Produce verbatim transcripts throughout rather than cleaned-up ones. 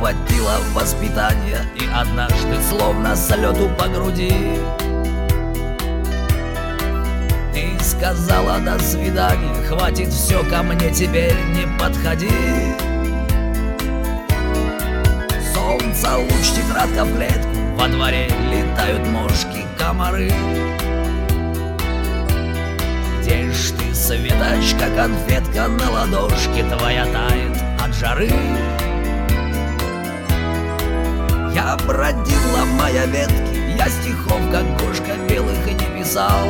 хватило воспитания, и однажды словно с лёту по груди ты сказала: до свидания, хватит, все, ко мне теперь не подходи. Солнце, луч, тетрадка в клетку, во дворе летают мошки, комары. Где ж ты, светочка, конфетка на ладошке твоя тает от жары? Я бродил, ломая ветки, я стихов, как кошка, белых и не писал.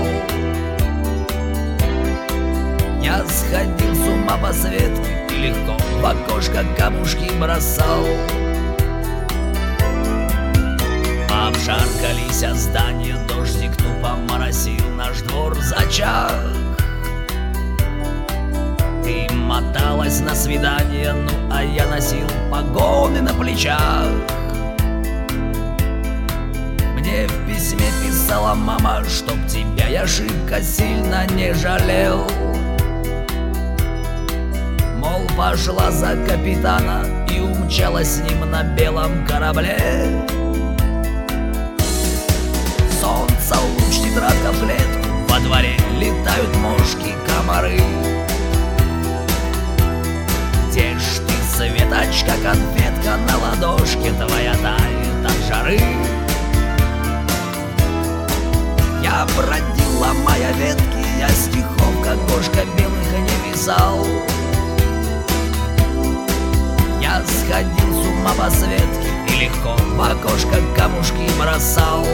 Я сходил с ума по светке и легко в окошко камушки бросал. Обшаркались здания, дождик тупо моросил наш двор зачах. Ты моталась на свидание, ну а я носил погоны на плечах. Мне в письме писала мама, чтоб тебя я шибко сильно не жалел. Мол, пошла за капитана и умчалась с ним на белом корабле. Солнце, луч, тетрадка в клетку, во дворе летают мошки, комары. Где ж ты, светочка, конфетка на ладошке твоя тает от жары? Я бродил, ломая ветки, я стихов, как кошка, белых не писал. Я сходил с ума по светке и легко в окошко камушки бросал.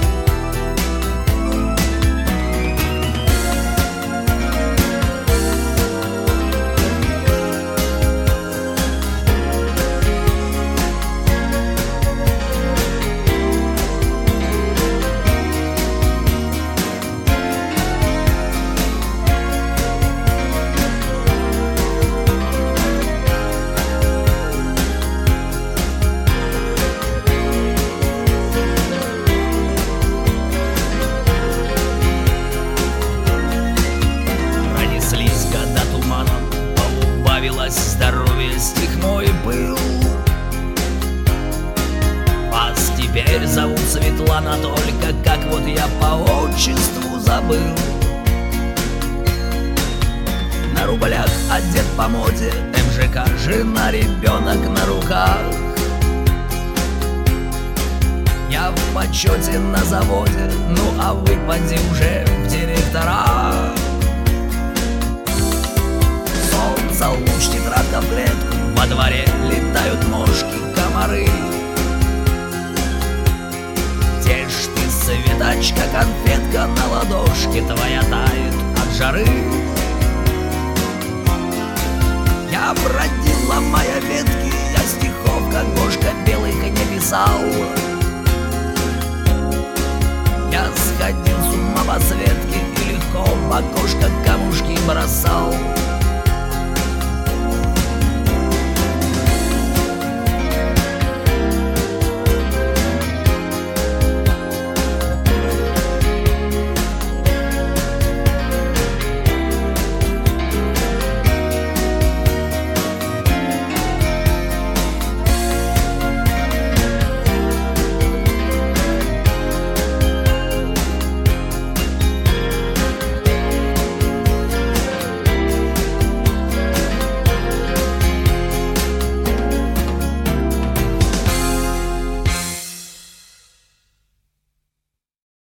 Здоровье, стих мой был. Вас теперь зовут Светлана, только как вот я по отчеству забыл. На рублях одет по моде, эм жэ ка, жена, ребенок на руках. Я в почете на заводе, ну а вы поди уже в директора. Солнце, луч, тетрадка в клетку, во дворе летают мошки, комары. Где ж ты, светочка, конфетка на ладошке твоя тает от жары? Я бродил, ломая ветки, я стихов, как кошка, белых не писал. Я сходил с ума по светке и легко в окошко камушки бросал.